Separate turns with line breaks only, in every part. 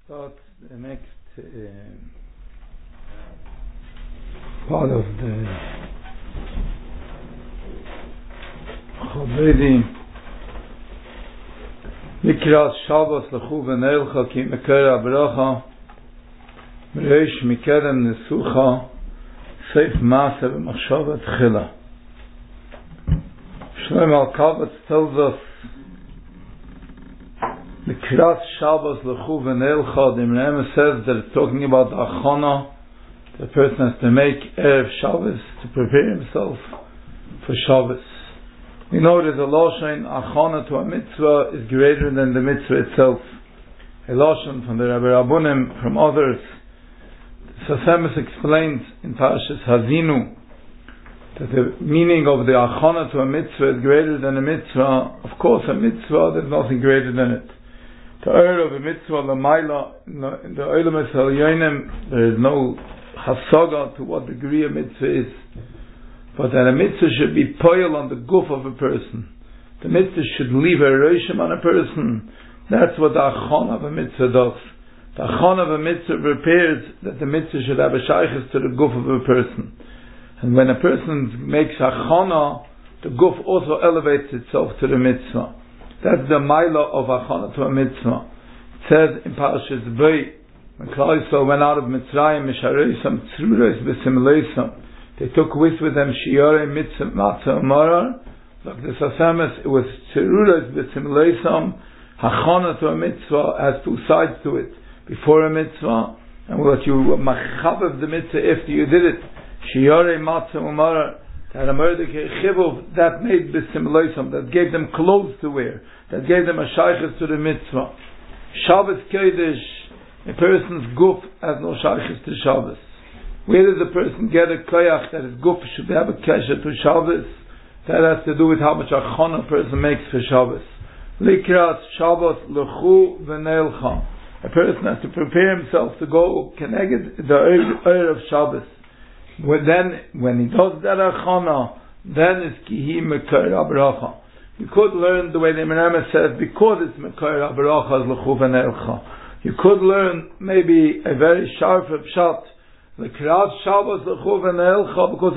start the next part of the Chavedi Mikras Shabbos L'chu V'neilcha Ki Mekar HaBracha Mreish Mikerem Nesucha Seif Maaseh V'machshava Tchila. Shlomo Alkabetz tells us the Mikras Shabbos L'chu V'neilcha. The Rebbe says that it's talking about the Achana. The person has to make Erev Shabbos to prepare himself for Shabbos. We know that the Lashon Achana to a mitzvah is greater than the mitzvah itself. A Lashon from the Rebbe Rabbunim, from others. Sasemis explains in Parashas Hazinu that the meaning of the Achana to a mitzvah is greater than a mitzvah. Of course, a mitzvah, there's nothing greater than it. The Eir of a mitzvah, Lamaila, in the Olam Yonim, there is no hasaga to what degree a mitzvah is. But that a mitzvah should be poil on the guf of a person. The mitzvah should leave a roshim on a person. That's what the achon of a mitzvah does. The achon of a mitzvah prepares that the mitzvah should have a shaykhis to the guf of a person. And when a person makes achana, the guf also elevates itself to the mitzvah. That's the maila of achana to a mitzvah. It says in Parashas Bei, when Klal Yisrael went out of Mitzrayim, Mishareisam Tzruros B'Simleisam, they took with them Shiore Mitzvah Matzah Umarar. Like the Sasamis, it was Tzruros B'Simleisam. Hachana to a mitzvah has two sides to it. Before a mitzvah, and what you machav of the mitzvah after you did it. Shiore Matzah Umarar. That a Mordechai Chivuv, that made B'Simleisam, that gave them clothes to wear, that gave them a shaykhis to the mitzvah. Shabbos Kodesh, a person's guf has no shaykhis to Shabbos. Where does a person get a koyach that his guf should have a kesher to Shabbos? That has to do with how much achon a person makes for Shabbos. Likras Shabbos L'chu V'neilcha. A person has to prepare himself to go keneged the Eir of Shabbos. When he does that achana, then it's kihi mekar habracha. You could learn the way the Rebbe says, because it's mekar habracha L'chu V'neilcha. You could learn maybe a very sharp pshat, the Mikras Shabbos L'chu V'neilcha, because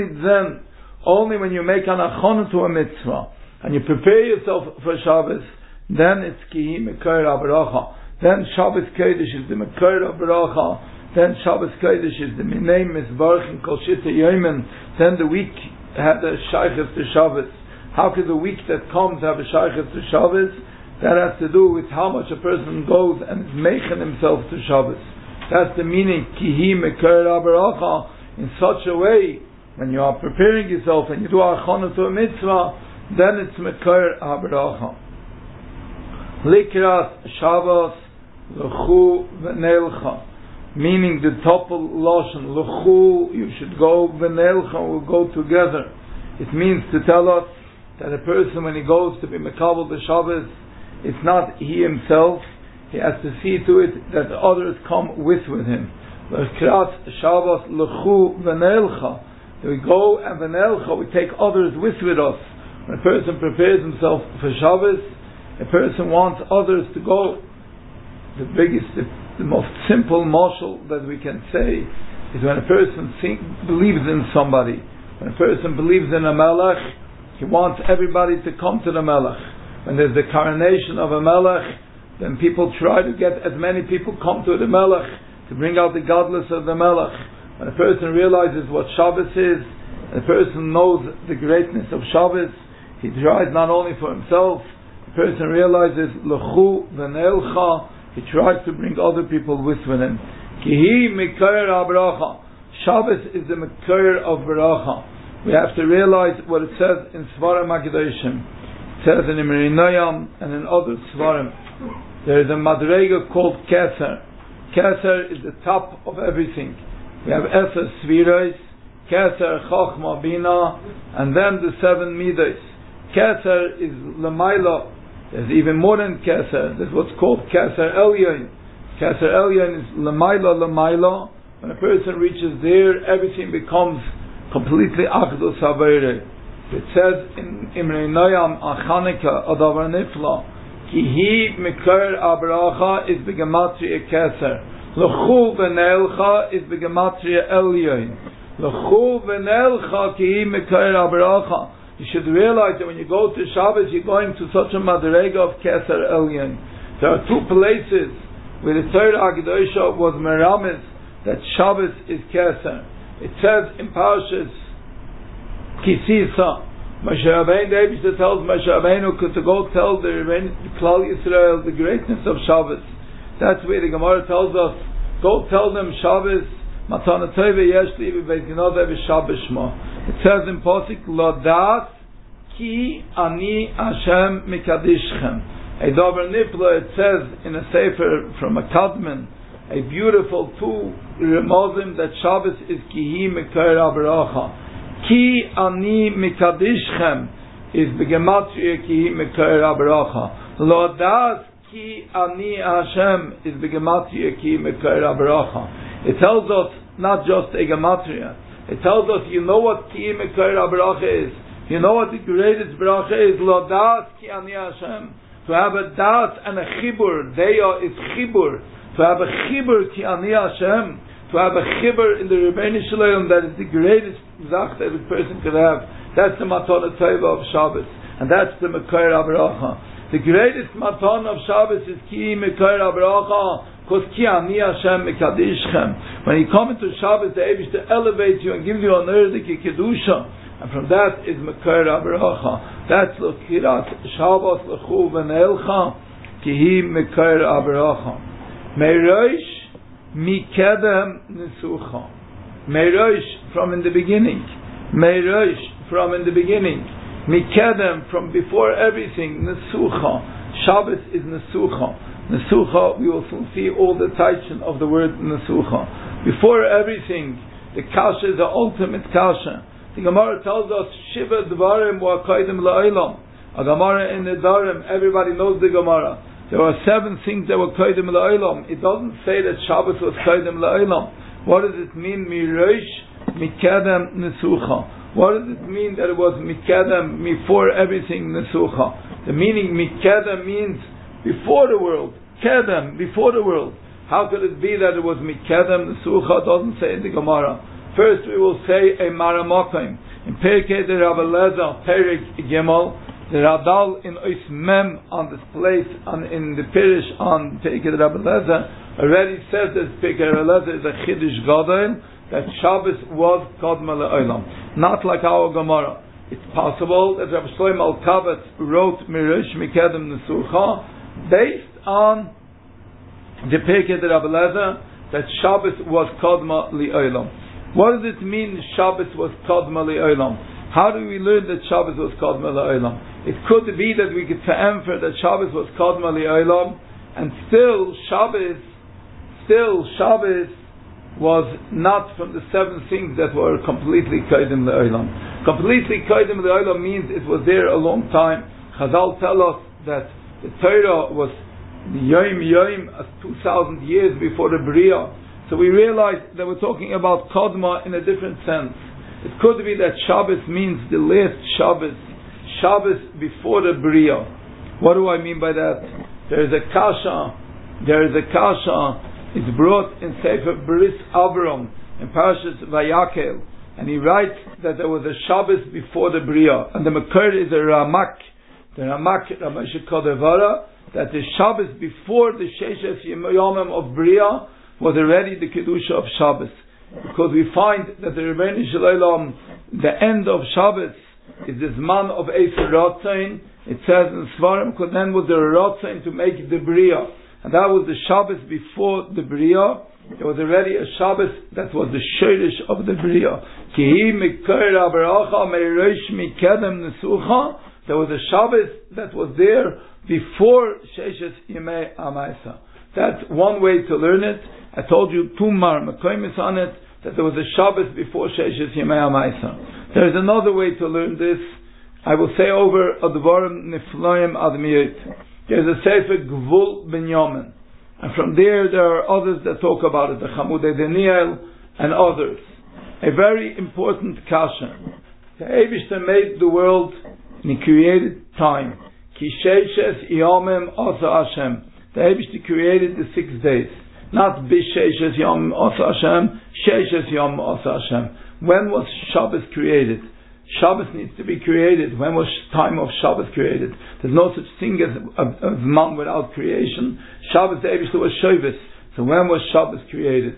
only when you make an achana to a mitzvah and you prepare yourself for Shabbos, then it's kihi mekar habracha. Then Shabbos Kodesh is the mekar habracha. Then Shabbos Kodesh is the minay misbarchim kol shita yomen. Then the week had a shaykhus to Shabbos. How could the week that comes have a shaykhus to Shabbos? That has to do with how much a person goes and is making himself to Shabbos. That's the meaning, kihi mekar habracha. In such a way, when you are preparing yourself and you do achana to a mitzvah, then it's mekar habracha. Likras Shabbos L'chu V'neilcha. Meaning the topel lashon L'chu, you should go, V'neilcha will go together. It means to tell us that a person, when he goes to be mekabel the Shabbos, it's not he himself. He has to see to it that others come with him. L'kras Shabbos L'chu V'neilcha. We go and V'neilcha, we take others with us. When a person prepares himself for Shabbos, a person wants others to go. The most simple marshal that we can say is when a person believes in somebody. When a person believes in a melech, he wants everybody to come to the melech. When there's the coronation of a melech, then people try to get as many people come to the melech to bring out the godless of the melech. When a person realizes what Shabbos is, and a person knows the greatness of Shabbos, he tries not only for himself. The person realizes L'chu V'neilcha. He tries to bring other people with him. Kihi mekar habracha. Shabbos is the mekar of beracha. We have to realize what it says in Svarim HaKadoshim. It says in Imrei Noam and in other Svarim. There is a madrega called Keser. Keser is the top of everything. We have Eser Sviros, Keser Chochma Bina, and then the 7 Midos. Keser is Lamaila. There's even more than Keser. There's what's called Keser Elyon. Keser Elyon is Lamaila. When a person reaches there, everything becomes completely Achdus Habayre. It says in Imrei Noam Achanika Adavar Nifla Kihi Mekar Abracha is Begematria Keser. L'chu v'nelcha is Begematria Elyon. L'chu v'nelcha Kihi Mekar Abracha. You should realize that when you go to Shabbos, you're going to such a madrega of Keser Elyon. There are two places where the third Agdosha was meramis that Shabbos is Keser. It says in Parshas Kisisa, Moshe Rabbeinu, the Eibishter tells Moshe Rabbeinu to go tell the Klal Yisrael the greatness of Shabbos. That's where the Gemara tells us, go tell them Shabbos, Matana Tova Yeshli V'Beit Ginodeh V'Shabbos Shmo. It says in Posik, Lodat Ki Ani Hashem Mikadishchem. A Dover Nifla, it says in a Sefer from a Kadman, a beautiful two remozim that Shabbos is Kihi Mekar Abracha. Ki Ani Mikadishchem is Begematria Kihi Mekar Abracha. Lodas Ki Ani Hashem is Begematria Kihi Mekar Abracha. It tells us not just a Gematria. It tells us, you know what Kihi Mekar Abracha is. You know what the greatest bracha is. Lodas Ki Ani Hashem. To have a dat and a chibur, deya is chibur. To have a chibur ki ani Hashem, to have a chibur in the Rebbeinu Shalom, that is the greatest zach that a person could have. That's the Matana Tova of Shabbos, and that's the Mekar Abracha. The greatest Matana of Shabbos is ki Mekar Abracha, because ki ani Hashem mekadishchem. When you come into Shabbos, the Eibishter elevates you and gives you an erdik kedusha. And from that is Mekar Abracha. That's L'kirat Shabbos L'chu V'Neilcha Kihi Mekar Abracha. Meirosh Mikedem Nesucha. Meirosh from in the beginning. Meirosh from in the beginning. Mikedem from before everything. Nesucha. Shabbos is Nesucha. Nesucha, we will soon see all the taichin of the word Nesucha. Before everything, the kasha is the ultimate kasha. The Gemara tells us, Shiva Dvarim wa Kaidim La'olam. A Gemara in the Dvarim, everybody knows the Gemara. There are 7 things that were Kaidim La'olam. It doesn't say that Shabbos was Kaidim La'olam. What does it mean? Mirosh Mikadem Nesucha. What does it mean that it was Mikadem, before everything Nesucha? The meaning Mikadem means before the world. Kedem, before the world. How could it be that it was Mikadem Nesucha? It doesn't say in the Gemara. First we will say a Maramokim. In Perkei the Rabbi Lezer, Perik Gimel, the Radal in Ois Mem on this place, in the Pirish on Perkei the Rabbi Lezer, already says that Perkei Rabbi Lezer is a Chiddush Gadol, that Shabbos was Kodma Le'olam. Not like our Gemara. It's possible that Rabbi Shlomo Al-Kavetz wrote Mirosh Mikedem Nesucha based on the Perkei the Rabbi Lezer, that Shabbos was Kodma Le'olam. What does it mean Shabbos was Kodma Le'olam? How do we learn that Shabbos was Kodma Le'olam? It could be that we could infer that Shabbos was Kodma Le'olam, and still Shabbos was not from the 7 things that were completely Kodim Le'olam. Completely Kodim Le'olam means it was there a long time. Chazal tell us that the Torah was Yom 2,000 years before the Bria. So we realize that we're talking about Kodma in a different sense. It could be that Shabbos means the last Shabbos before the Bria. What do I mean by that? There is a kasha, it's brought in Sefer Bris Avram, in Parashas Vayakel, and he writes that there was a Shabbos before the Bria, and the Mekar is a Ramak, Ramesha Kodevara, that the Shabbos before the Sheshes Yomim of Bria was already the Kedusha of Shabbos. Because we find that the Rebbeinu Shalom, the end of Shabbos, is this man of Eser Rotzain. It says in Svarim, then was the Rotzain to make the Bria. And that was the Shabbos before the Bria. There was already a Shabbos that was the Shirish of the Bria. Kihi Mekar Abracha Meirosh Mikedem Nesucha. There was a Shabbos that was there before Sheshes Yemei Amaisa. That's one way to learn it. I told you 2 Makomis on it, that there was a Shabbos before Sheshes Yemei HaMaisa. There is another way to learn this. I will say over Advarim Nifloim Admiyot. There is a Sefer Gvul Binyamin. And from there are others that talk about it, the Chamudei Daniel and others. A very important kasha. The Eibishter made the world and he created time. Ki sheishes yomim asa Hashem. The Eibishter created the 6 days. Not bisheishes yomim asa Hashem, sheishes yomim asa Hashem. When was Shabbos created? Shabbos needs to be created. When was time of Shabbos created? There's no such thing as a month without creation. Shabbos, the Eibishter was Shabbos. So when was Shabbos created?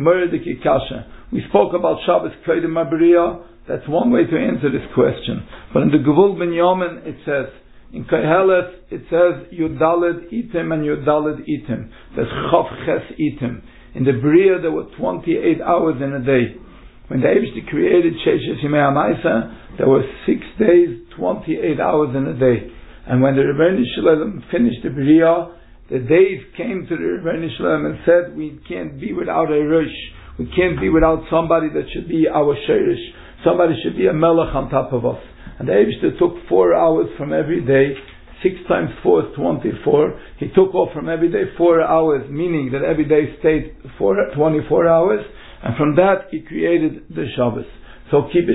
We spoke about Shabbos Kedem HaBriya. That's one way to answer this question. But in the Gevul Binyamin it says, in Koheles it says Yudaled Itim and Yudaled Itim. There's Chav Ches Itim. In the Bria there were 28 hours in a day. When the Eibishter created Sheishes Yimei HaMaisa, there were 6 days, 28 hours in a day. And when the Rebbeinu Shalom finished the Bria, the days came to the Rebbeinu Shalom and said, we can't be without a Rosh. We can't be without somebody that should be our Sheirish. Somebody should be a Melech on top of us. And the Eibishter took 4 hours from every day. 6 times 4 is 24. He took off from every day 4 hours, meaning that every day stayed 24 hours. And from that he created the Shabbos. So Ki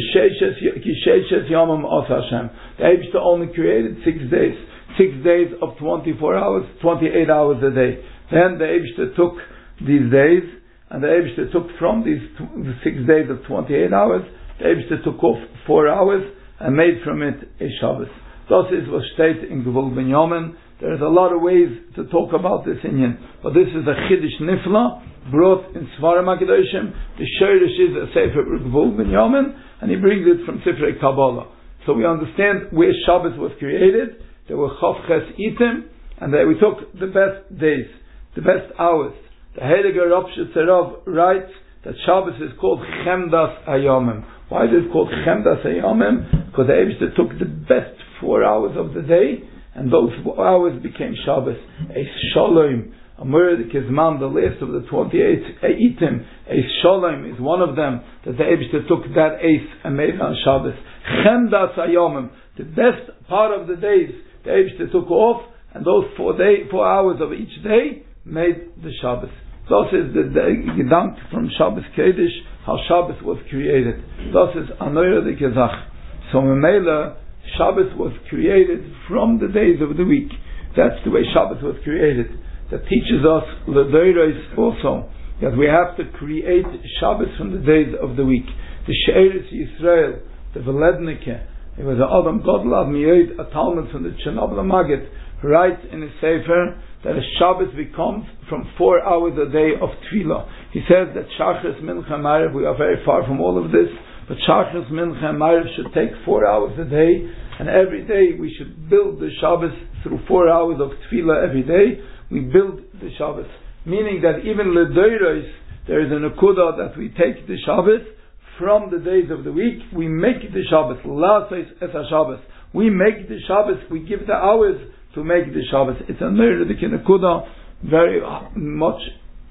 sheishes yomim asa Hashem. The Eibishter only created 6 days. 6 days of 24 hours, 28 hours a day. Then the Eibishter took these days, and the Eibishter took from these 6 days of 28 hours, the Eibishter took off 4 hours and made from it a Shabbos. Thus is was stated in Gevul Binyamin. There is a lot of ways to talk about this inyan, but this is a Chiddush Nifla brought in Svarim HaKadoshim. The Sheirish is a Sefer Gevul Binyamin, and he brings it from Sifrei Kabbalah. So we understand where Shabbos was created. There were Chav Ches Itim, and we took the best days, the best hours. The Heiliger Rav Shetzerov writes that Shabbos is called Chemdas Hayomim. Why is it called Chemdas Hayomim? Because the Eibishter took the best 4 hours of the day, and those 4 hours became Shabbos. A Shalom, a Murad Kizman, the last of the 28 Eitim, a Shalom is one of them, that the Eibishter took that ace and made it on Shabbos. Chemdas Hayomim, the best part of the days, the Eibishter took off, and those 4 hours of each day made the Shabbos. Thus is the Gedank from Shabbos Kodesh, how Shabbos was created. Thus is Anoira de Gezach. So Memela, Shabbos was created from the days of the week. That's the way Shabbos was created. That teaches us L'Doros also, that we have to create Shabbos from the days of the week. The She'eretz Yisrael, the Velednike, it was an Adam Godlad Miyod, a Talmud from the Chernobyl Maggid, writes in his Sefer that a Shabbos becomes from 4 hours a day of Tefillah. He says that Shachris, Mincha, Ma'ariv, we are very far from all of this, but Shachris, Mincha, and Ma'ariv should take 4 hours a day, and every day we should build the Shabbos through 4 hours of Tefillah every day. We build the Shabbos, meaning that even L'Doros, there is a Nekuda that we take the Shabbos from the days of the week. We make the Shabbos, La'asais es HaShabbos. We make the Shabbos, we give the hours to make the Shabbos. It's a Neiredik Nekuda, very much,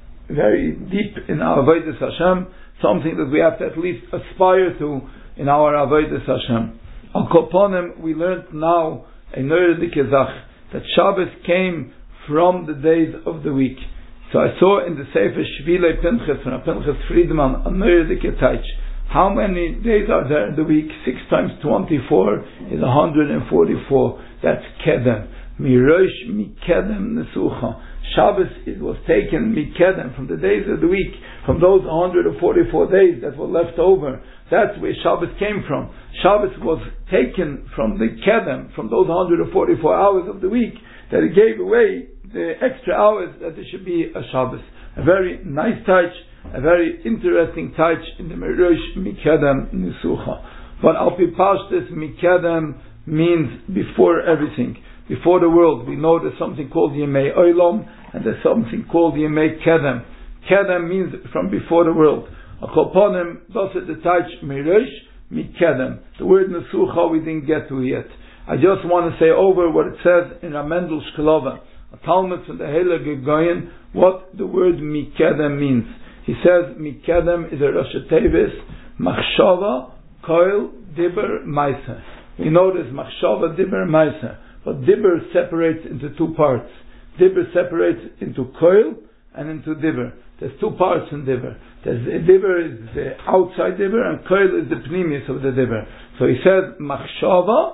very deep in our Avodas Hashem, something that we have to at least aspire to in our Avodas Hashem. Al Koponim, we learned now a Neiredik Zach, that Shabbos came from the days of the week. So I saw in the Sefer Shvilei Pinchas from Pinchas Friedman a Neiredik Taich. How many days are there in the week? 6 times 24 is 144. That's Kedem. Mirosh Mikedem Nesucha. Shabbos, it was taken Mikedem from the days of the week, from those 144 days that were left over. That's where Shabbos came from. Shabbos was taken from the Kedem, from those 144 hours of the week, that it gave away the extra hours that there should be a Shabbos. A very nice touch, a very interesting touch in the Mirosh Mikedem Nesucha. But Alpi Pashtus Mikedem means before everything. Before the world, we know there's something called Yemei Olam, and there's something called Yemei Kedem. Kedem means from before the world. Akoponim, thus at the touch, Mirosh, Mikedem. The word Nesucha we didn't get to yet. I just want to say over what it says in Ramendel Shklova, a Talmud from the Heilige Goyen, what the word Mikedem means. He says Mikedem is a Rosh Tevis, Machshava, Koil, Dibber, Meiser. We know there's Machshava, Dibber, Meiser. But Dibber separates into 2 parts. Dibber separates into Koil and into Dibber. There's 2 parts in Dibber. Dibber is the outside Dibber, and Koil is the pneumius of the Dibber. So he says Machshava,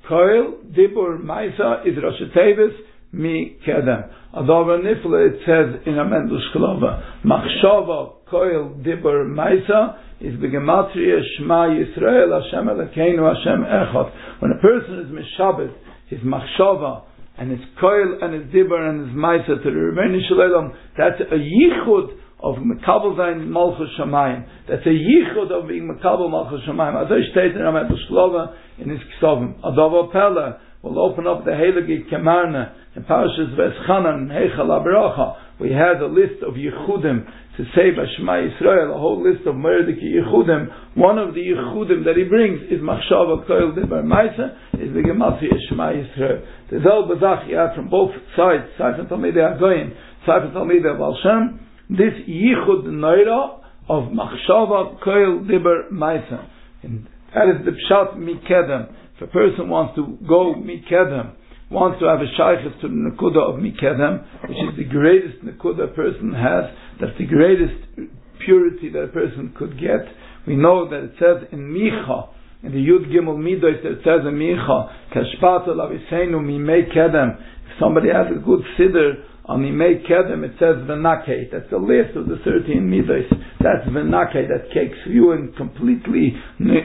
Koil Dibur Maisa is Rosh Tevis Mi Kedem. Adover Nifla, it says in Amendus Shlova, Machshava Koil Dibur Maisa is the Gematria Shema Yisrael Hashem Elokeinu Hashem Echad. When a person is Mishabed, his Machshava and his Koil and his Dibur and his Maisa to the Rebbeinu Shalom, that's a Yichud of Mekabel Zayin Malchus Shamayim. That's a Yichud of being Mekabel Malchus Shamayim. As I stated in Amendus Shlova in his Ksovim, Adover Pella will open up the Heilige Kemarna in Parashas Veschanan, Heichal HaBracha. We had a list of Yichudim to say B'Shema Yisrael, a whole list of Merdiki Yichudim. One of the Yichudim that he brings is Machshava Koil Dibur Maisa, is the Gematria Shema Yisrael. The Zel Bazach you have from both sides, Sefer Talmidei HaGoyim, Sefer Talmidei Baal Shem, this Yichud Noira of Machshava Koil Dibur Maisa. And that is the Pshat Mikedem. If a person wants to go Mikedem, wants to have a shaykhus to the Nekuda of Mikedem, which is the greatest Nekuda a person has, that's the greatest purity that a person could get. We know that it says in Micha, in the Yud Gimel Midos, that it says in Micha, Kashpata Laviseinu Mimei Kedem. If somebody has a good siddur on Mimei Kedem, it says Venake. That's the list of the 13 Midos. That's Venake, that takes you in completely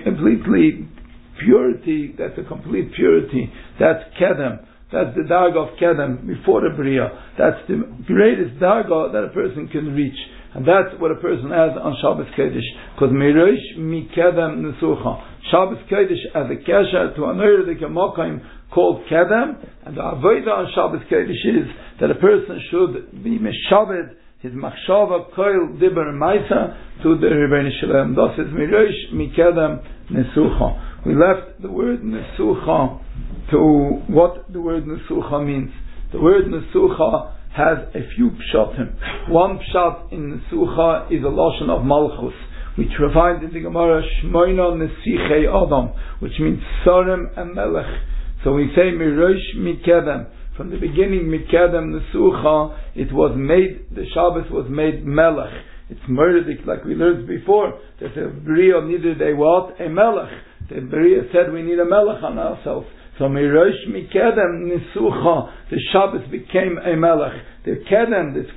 purity. That's a complete purity. That's Kedem. That's the Darga of Kedem before the Bria. That's the greatest Darga that a person can reach. And that's what a person has on Shabbos Kodesh. Because Mirosh Mi Kedem Nesucha. Shabbos Kodesh as a kesher to another Mokaim called Kedem. And the Avodah on Shabbos Kodesh is that a person should be Meshaved his Machshava Koil Dibur Maisa to the Rebbeinu Shalom. Thus is Mirosh Mi Kedem Nesucha. We left the word Nesucha to what the word Nesucha means. The word Nesucha has a few pshatim. One pshat in Nesucha is a lashon of Malchus, which we find in the Gemara Shmoina Nesichei Adam, which means Sarem and Melech. So we say Mirosh Mikedem. From the beginning, Mikedem Nesucha, it was made, the Shabbos was made Melech. It's murdered, like we learned before, that the Bria needed a what? A Melech. The Bria said we need a Melech on ourselves. So Mirosh Mikedem Nesucha, the Shabbos became a Melech. The Kedem, this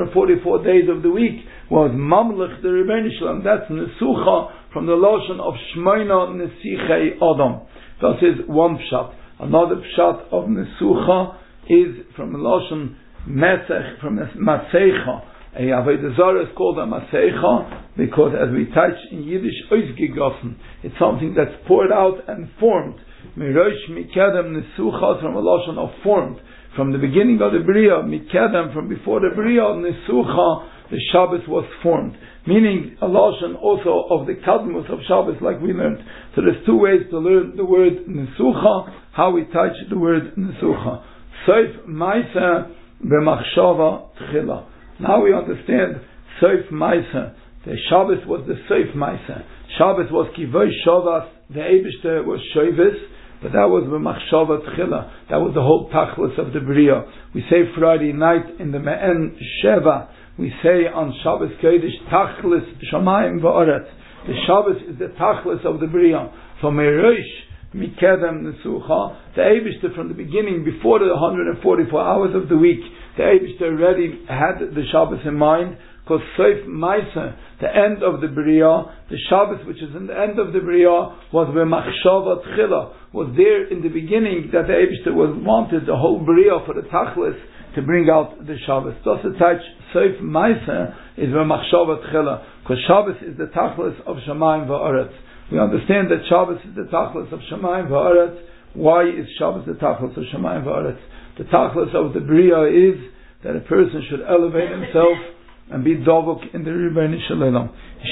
144 days of the week, was Mamlech the Rebbeinu Shalom. That's Nesucha from the lotion of Shmoina Nesichei Adam. That is one pshat. Another pshat of Nesucha is from the lotion Mesech, from Masecha. A Avodah Zarah is called a Masecha because, as we touch in Yiddish, Oizgegossen, it's something that's poured out and formed. Mirosh Mikedem Nesucha from a lashon of formed. From the beginning of the Bria, Mikedem, from before the Bria, Nesucha, the Shabbos was formed. Meaning a lashon also of the Kadmus of Shabbos, like we learned. So there's two ways to learn the word Nesucha, how we touch the word Nesucha. Soif Maisa B'machshava Tchila. Now we understand Soif Maisa. The Shabbos was the Soif Maisa. Shabbos was Kivoy Shavas, the Eibishter was Shovis, but that was B'machshava Tchila. That was the whole Tachlis of the Bria. We say Friday night in the Me'en Sheva, we say on Shabbos Kodesh, Tachlis Shamayim V'Oretz. The Shabbos is the Tachlis of the Bria. So Mirosh Mikedem Nesucha, the Eibishter from the beginning, before the 144 hours of the week, the Eibishter already had the Shabbos in mind, because Soif Maisa, the end of the Bria, the Shabbos which is in the end of the Bria, was B'machshava Tchila, was there in the beginning that the Eibishter wanted the whole Bria for the Tachlis to bring out the Shabbos. Thus the touch Soif Maisa is B'machshava Tchila, because Shabbos is the Tachlis of Shamayim V'Oretz. We understand that Shabbos is the Tachlis of Shamayim V'Oretz. Why is Shabbos the Tachlis of Shamayim V'Oretz? The Tachlis of the Bria is that a person should elevate himself and be dovuk in the Rebbeinu Shalom.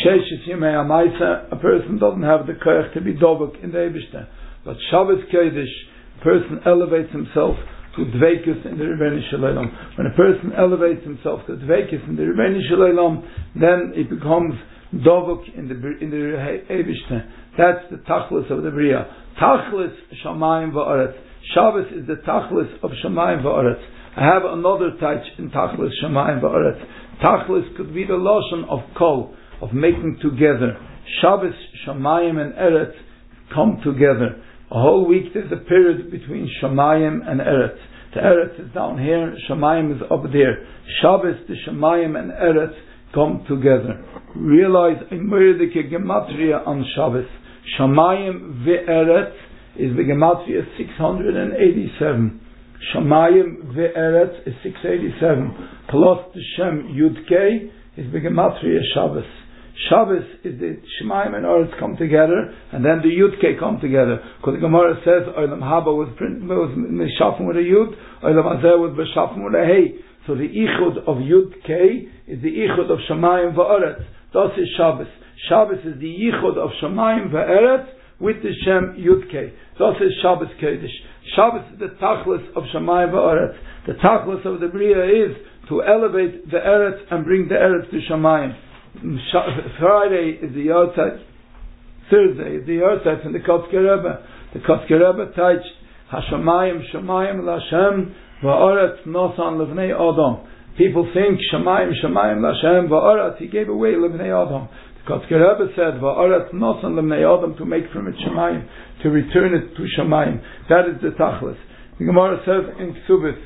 A person doesn't have the koach to be dovuk in the Eibishter. But Shabbos Kodesh, a person elevates himself to dveikus in the Rebbeinu Shalom. When a person elevates himself to dveikus in the Rebbeinu Shalom, then it becomes dovuk in the Eibishter. That's the tachlis of the Bria. Tachlis Shamayim V'Oretz. Shabbos is the tachlis of Shamayim V'Oretz. I have another touch in tachlis Shamayim V'Oretz. Tachlis could be the lashon of kol, of making together. Shabbos, Shamayim, and Eretz come together. A whole week there's a period between Shamayim and Eretz. The Eretz is down here, Shamayim is up there. Shabbos, the Shamayim and Eretz come together. Realize a murdike gematria on Shabbos. Shamayim ve'eretz is the gematria 687. Shamayim ve'eretz is 687. Plus the Shem Yud-Kei is the gematria Shabbos. Shabbos is the Shamayim and Eretz come together, and then the Yud-Kei come together. Because the Gemara says, Olam Haba was Meshafim with a Yud, Olam Hazeh was Meshafim with a Hey. So the Ichud of Yud-Kei is the Ichud of Shamayim ve'eretz. Das is Shabbos. Shabbos is the Yichud of Shamayim ve'eretz with the Shem Yud-Kei. Das is Shabbos Kodesh. Shabbos is the Tachlis of Shamayim ve'eretz. The Tachlis of the Bria is to elevate the Eretz and bring the Eretz to Shamayim. Friday is the Yortzeit. Thursday is the Yortzeit from the Kotzker Rebbe. The Kotzker Rebbe touched Hashamayim, Shamayim L'Hashem ve'eretz nosan levnei Adam. People think Shamayim, Shamayim L'Hashem ve'eretz. He gave away levnei Adam. The Kotzker Rebbe said ve'eretz nosan levnei Adam, to make from it Shamayim, to return it to Shamayim. That is the Tachlis. The Gemara says in Ksubis,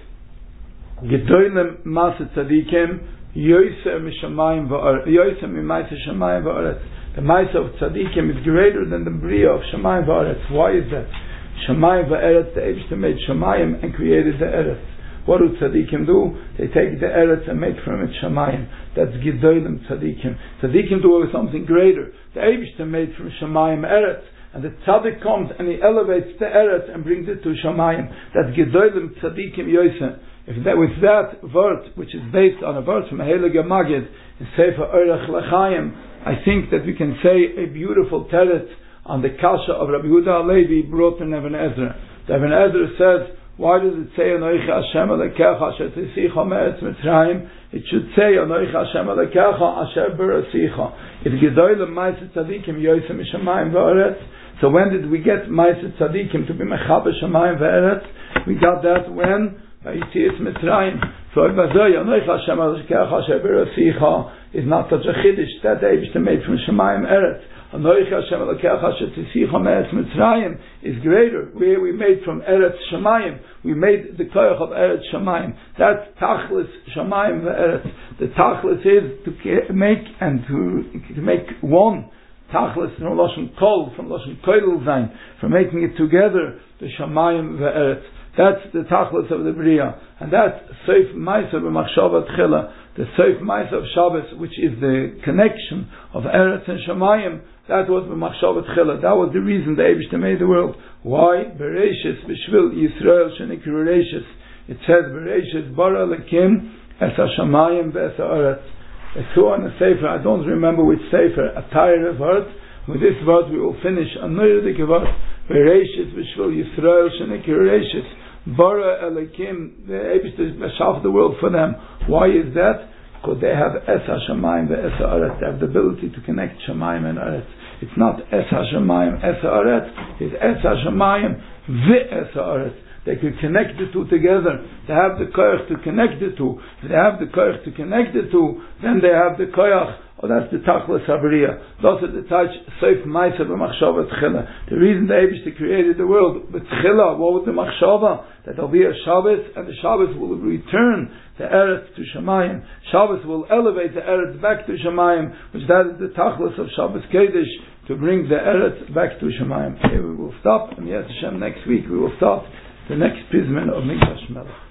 Gedoylem Maset Tzadikim Yoyse Mishamayim ve'eretz, Yoyse Mimaisa Shamayim ve'eretz. The Maisa of Tzadikim is greater than the Bria of Shamayim ve'eretz. Why is that? Shamayim ve'eretz, the Eibishter made Shamayim and created the Eretz. What do Tzadikim do? They take the Eretz and make from it Shamayim. That's Gedolim Tzadikim. Tzadikim do something greater. The Eibishter made from Shamayim Eretz, and the Tzadik comes and he elevates the Eretz and brings it to Shamayim. That's Gedolim Tzadikim Yoyse. If that, with that verse, which is based on a verse from Heilige Magid in Sefer Orech L'Chaim, I think that we can say a beautiful teretz on the Kasha of Rabbi Yehuda Halevi brought in Even Ezra. The Even Ezra says, why does it say Anoichi Hashem Elokecha Asher Tisicha Me'eretz Mitzrayim? It should say Anoichi Hashem Elokecha Asher Berasicha. If Gedolim Ma'aseh Tzadikim Yoyse Mishamayim ve'eretz. So when did we get Ma'aseh Tzadikim to be Mechaber Shamayim ve'eretz? We got that when by Yitzias Mitzrayim. So Anoichi Hashem Elokecha Asher Berasicha is not such a chiddush. That Eibishter made from Shamayim Eretz. Anoichi Hashem Elokecha Asher Tisicha Me'eretz Mitzrayim is greater. Where we made from Eretz Shamayim, we made the koyach of Eretz Shamayim. That's Tachlis Shamayim ve'eretz. The Tachlis is to make and to make one. Tachlis from Lashon Kol, from Lashon Koil Zayin, from making it together, the Shamayim ve'eretz. That's the Tachlis of the Bria. And that's Seif Maisa b'Machshava Tchila, the Seif Maisa of Shabbos, which is the connection of Eretz and Shamayim. That was b'Machshava Tchila. That was the reason the Eibishter made the world. Why? Bereishis b'Shvil Yisrael shenikru Reishis. It says Bereishis bara lekim es ha-Shamayim ve'es ha-Eretz. It's so on the Sefer, I don't remember which Sefer, a Torah verse. With this verse we will finish a Neidik verse. Bereishis b'Shvil Yisrael shenikru Reishis. Bara Elikim, the Eibishter shaf the world for them. Why is that? Because they have Es HaShamayim ve'es ha'aretz. They have the ability to connect Shamayim and Eretz. It's not Es HaShamayim, Es ha'aretz. It's Es HaShamayim ve'es ha'aretz. They could connect the two together. They have the koyach to connect the two. If they have the koyach to connect the two, then they have the koyach. Oh, that's the Tachlis Habriya. Those are the touch Seif Maisa b'Machshava Tchila. The reason the Eibishter created the world, but Tchila, what was the Machshava? That there'll be a Shabbos, and the Shabbos will return the Eretz to Shamayim. Shabbos will elevate the Eretz back to Shamayim, which that is the Tachlis of Shabbos Kodesh, to bring the Eretz back to Shamayim. Here we will stop, and yes, Hashem, next week we will start the next Pizman of Mikdash Melech.